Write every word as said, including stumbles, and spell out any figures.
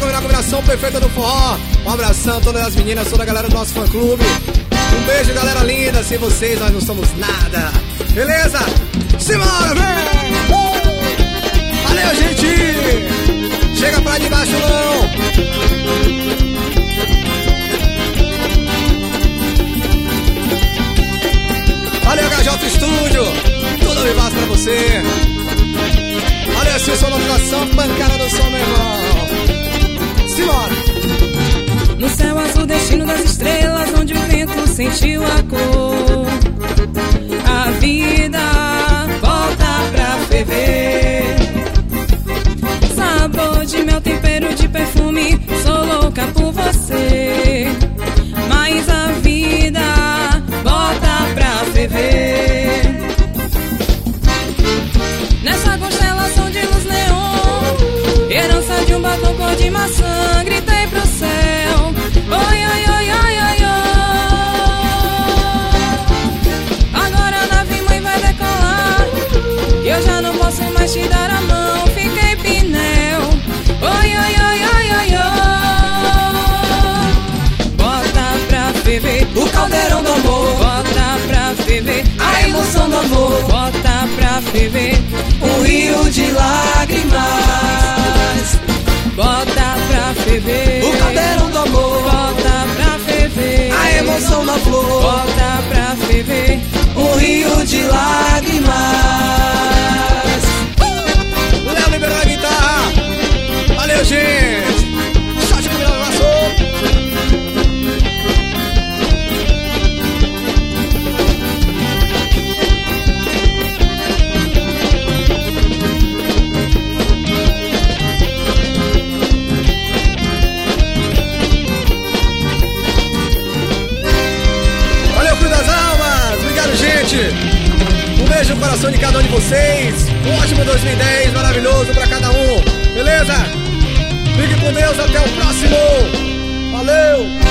combinar a combinação perfeita do forró. Um abração a todas as meninas, toda a galera do nosso fã-clube. Um beijo, galera linda. Sem vocês nós não somos nada. Beleza? Simbora, vem! Uh! Valeu, gente! Chega pra debaixo, não! Valeu, H J Estúdio! Tudo vivaço pra você! Valeu, Silson, notificação, pancada do som, meu irmão! Simbora! No céu azul, destino das estrelas, onde o vento sentiu a cor. A vida volta pra ferver. Sabor de mel, tempero de perfume, sou louca por você. Mas a vida volta pra ferver. Nessa constelação de luz neon, herança de um batom cor de maçã, gritei pro céu. Oi, oi, oi, oi, oi, oi. Agora a nave mãe vai decolar, e eu já não posso mais te dar a mão, fiquei pneu. Oi, oi, oi, oi, oi, oi. Bota pra ferver o caldeirão do amor, bota pra ferver a emoção do amor, bota pra ferver um rio de lágrimas. Bota pra ferver o caldeirão do amor, bota pra ferver a emoção da flor, bota pra ferver um rio de lágrimas. O Léo liberou a guitarra. Valeu, gente! Shot com o Léo passou. Um beijo no coração de cada um de vocês. Um ótimo dois mil e dez, maravilhoso pra cada um. Beleza? Fique com Deus, até o próximo. Valeu!